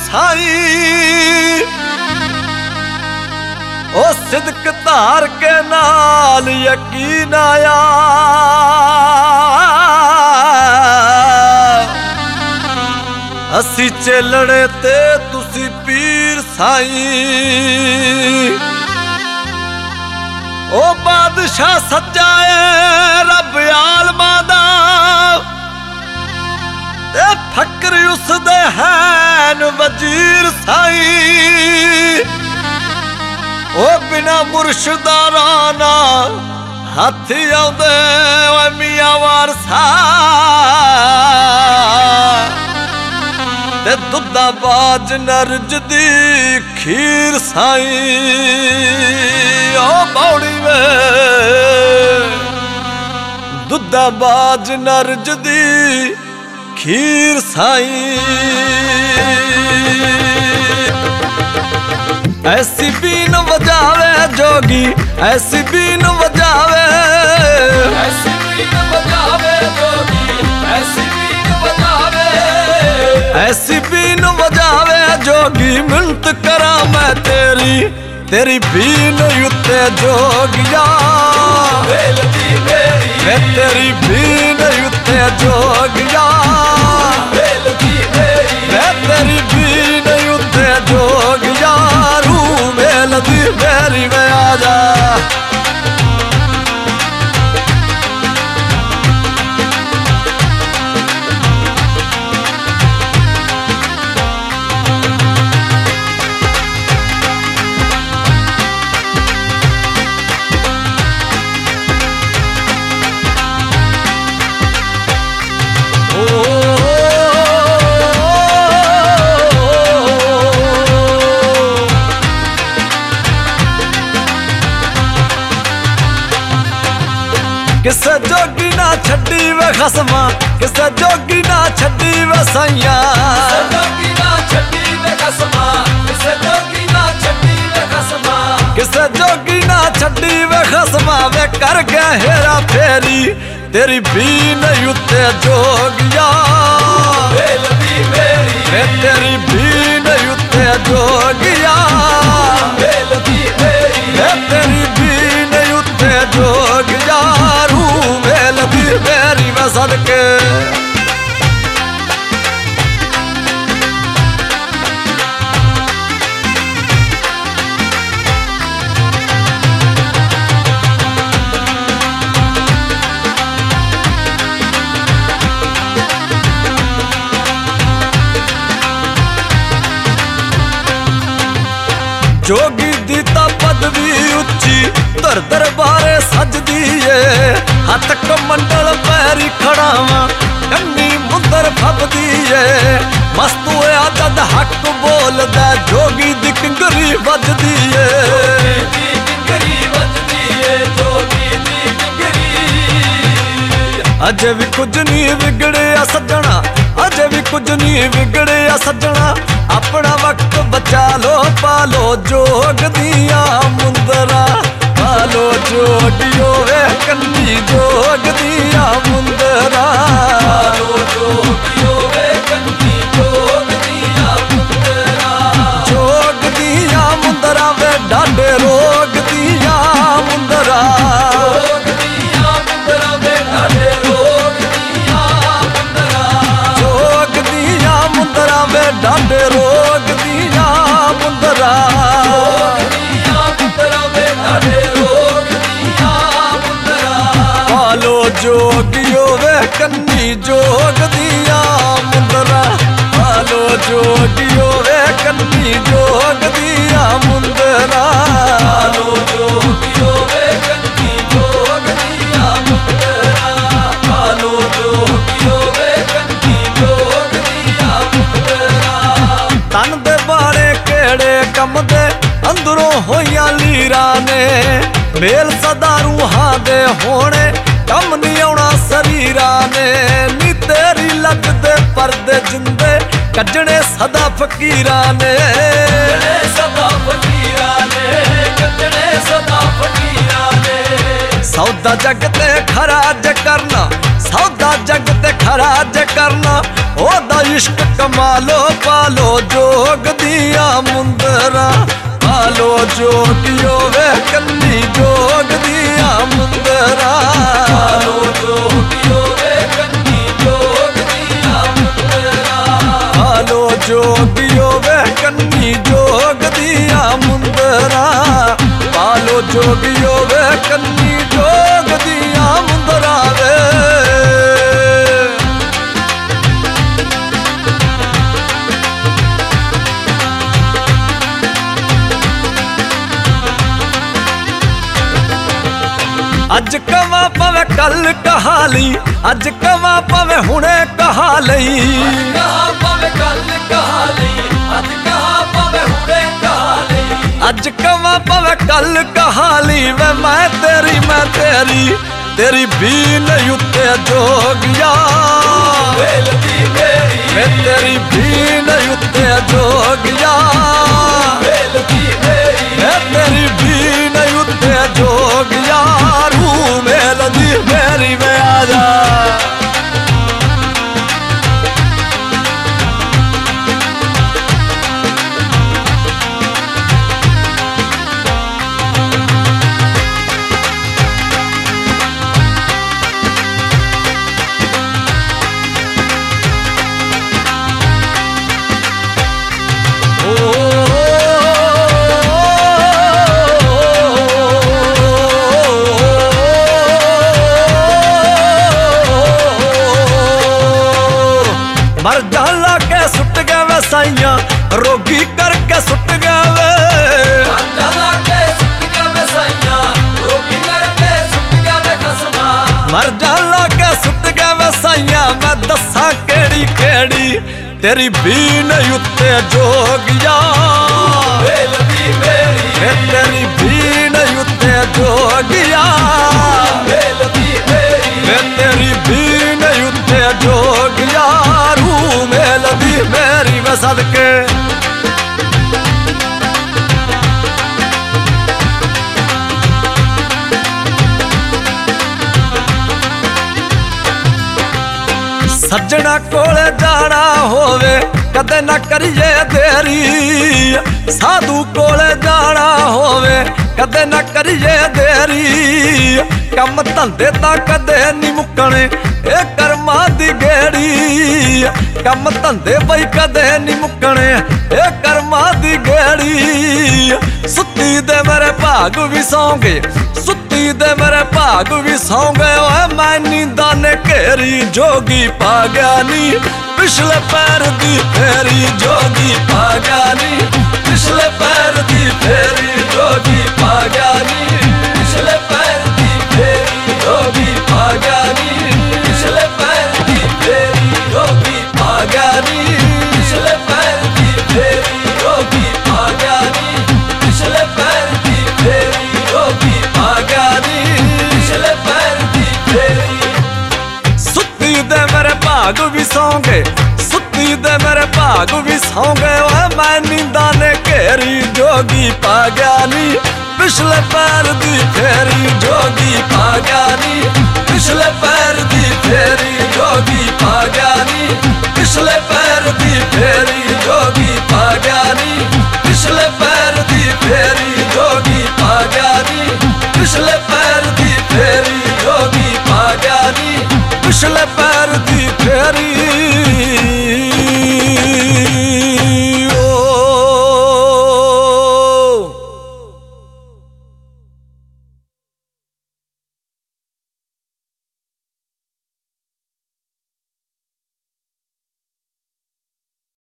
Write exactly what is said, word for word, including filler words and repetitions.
साई ओ सिदक धार के नाल यकीन आया असी चेलड़े ते तुसी पीर साई ओ बादशाह सच्चा है रब आलमा दा ते फकर उस दे हैन वजीर साई ओ बिना मुर्शदा राना हाथी आउंदे ओ मियां वारसा ते दुद्धा बाज नरज दी खीर साई ओ बौड़ी वे दुद्धा बाज नरज दी खीर साई ऐसी बीन बजावे जोगी ऐसी बीन बजावे ऐसी बीन बजावे जोगी ऐसी बीन बजावे ऐसी बीन बजावे जोगी मिन्नत करा मैं तेरी तेरी बीन उत्ते जोगिया बेलदी मेरी मैं तेरी बीन उत्ते जोगिया बेलदी मेरी मैं तेरी बीन उत्ते जोगिया रू बेलदी मेरी में आजा किसे जोगी ना छड्डी वे खसमा किसे जोगी ना छड्डी वे सैया जोगी ना छड्डी वे खसमा किसे जोगी ना छड्डी वे खसमा किसे जोगी ना छड्डी वे खसमा वे कर गया हेरा फेरी तेरी बीन उत्ते जोगिया बेलदी मेरी वे तेरी बीन उत्ते जोगिया बेलदी मेरी वे तेरी बीन उत्ते जोगिया रू बेलदी मेरी में सदके जोगी दीता पदवी उच्ची दर दरबारे सजदी है हथ कमंडल पैरी खड़ावा कन्नी मुंदर फबदी है मस्त होया जद हक बोलदा जोगी दी किंगरी बजदी है दी किंगरी बजदी है जोगी दी किंगरी अजे भी कुछ नहीं बिगड़े सजना अजे भी कुछ नहीं बिगड़े सजना अपना वक्त बचा लो पालो जोग दिया मुंदरा पालो जोगियो वे कन्नी जोग दिया मुंदरा पालो जोगियो वे कन्नी जोग दिया मुंदरा जोग दिया मुंदरा वे डाडे रोग दिया मुंदरा जोग दिया मुंदरा वे डाडे रोग दिया मुंदरा जोग दिया मुंदरा वे डाडे रोग दिया मुंदरा पालो जोगियो वे कन्नी जोग दिया मुंदरा पालो जोगियो वे कन्नी जोग दिया मुंदरा पालो जोगियो वे कन्नी जोग दिया मुंदरा पालो जोगियो वे कन्नी जोग दिया मुंदरा तन दे बारे केड़े कम दे अंदरों होइया लीरा ने मेल सदा रूहां दे होने कम नहीं आउणा शरीरा ने नी तेरी लगदे पर्दे जिंदे कजने सदा फकीरा ने सदा फकीरा ने कजने सदा फकीरा ने सौदा जग ते खराज करना सौदा जग ते खराज करना ओदा इश्क कमालो पालो जोग दिया मुंदरा पालो जोगियो वे कन्नी जोग दिया मुंदरा पालो जोगियो वे कन्नी जोग दिया मुंदरा पालो जोगियो वे कन्नी जोग दिया मुंदरा पालो जोगियो वे कन्नी जोग दिया मुंदरा वे अज कवा पवे कल कहा ली अज कवा पवे हुणे कहा लई कहा पवे कल कहा ली अज कहा पवे हुणे कहा ली अज कवा पवे कल कहा ली वे मैं तेरी मैं तेरी तेरी बीन युते जोगिया वेलदी मेरी वे तेरी बीन युते जोगिया वेलदी मेरी वे तेरी बीन युते जोगिया रू मेलदी मेरी में आजा मर जाला के सुट गए वे साइया रोगी करके सुट गए वे जाला के सुट गए वे साइया रोगी करके सुट गए वे खसमा मर जाला के सुट गए वे साइया मैं दसा केड़ी केड़ी तेरी बीन युते जोगिया वेलदी मेरी वे तेरी बीन युते जोगिया वेलदी मेरी वे तेरी बीन युते जोगिया रू मेलदी मेरी में सदके सज्जना कोले जाना होवे कदे ना करिए देरी साधु कोले जाना होवे कदे ना करिए देरी कम धंधे ता कदे नी मुकने ए कर्मा दी गेड़ी कम धंधे बई कदे नी मुकने ए कर्मा दी गेड़ी सुत्ती दे मेरे भाग भी सौंगे सुत्ती दे मेरे भाग भी सौंगे ओए मैं नींदा ने घेरी जोगी पा गया नी पिछले पैर दी फेरी जोगी पा गया नी पिछले पैर दी फेरी जोगी पा गया नी पिछले पैर दी फेरी जोगी पा गया नी पिछले पैर दी फेरी जोगी पा गया नी पिछले पैर दी फेरी जोगी पा गया नी पिछले पैर दी फेरी जोगी पा गया नी पिछले पैर दी फेरी सुत्ती दे मेरे भाग भी सौंगे सुत्ती दे मेरे भाग भी सौंगे ओए मैं नींदा ने घेरी जोगी पा गया नी पिछले पैर दी फेरी जोगी पा गया नी पिछले पैर दी फेरी जोगी पा गया नी पिछले पैर दी फेरी जोगी पा गया नी पिछले पैर दी फेरी जोगी पा गया नी पिछले पैर दी फेरी जोगी पा गया नी पिछले पैर दी फेरी